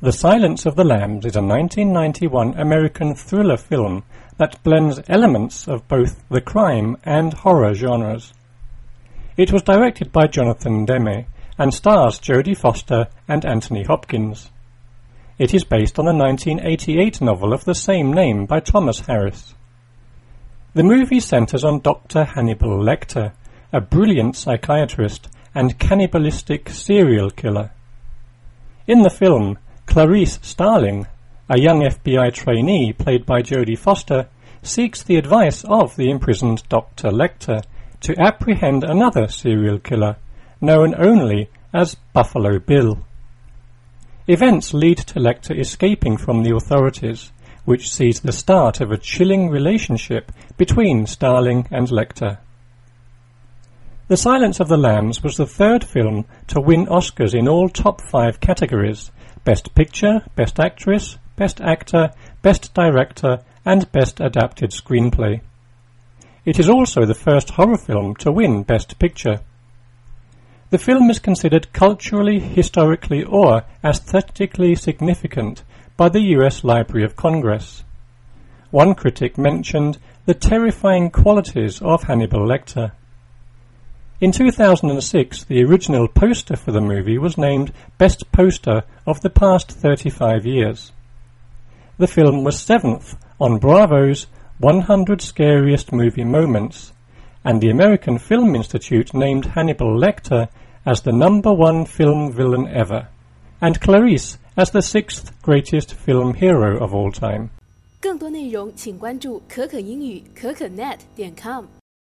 The Silence of the Lambs is a 1991 American thriller film that blends elements of both the crime and horror genres. It was directed by Jonathan Demme and stars Jodie Foster and Anthony Hopkins. It is based on the 1988 novel of the same name by Thomas Harris. The movie centers on Dr. Hannibal Lecter, a brilliant psychiatrist and cannibalistic serial killer. In the film, Clarice Starling, a young FBI trainee played by Jodie Foster, seeks the advice of the imprisoned Dr. Lecter to apprehend another serial killer, known only as Buffalo Bill. Events lead to Lecter escaping from the authorities, which sees the start of a chilling relationship between Starling and Lecter. The Silence of the Lambs was the third film to win Oscars in all top 5 categories: Best Picture, Best Actress, Best Actor, Best Director, and Best Adapted Screenplay. It is also the first horror film to win Best Picture. The film is considered culturally, historically, or aesthetically significant by the U.S. Library of Congress. One critic mentioned the terrifying qualities of Hannibal Lecter. In 2006, the original poster for the movie was named Best Poster of the Past 35 Years. The film was 7th on Bravo's 100 Scariest Movie Moments, and the American Film Institute named Hannibal Lecter as the #1 film villain ever, and Clarice as the 6th greatest film hero of all time. 更多内容请关注可可英语可可net.com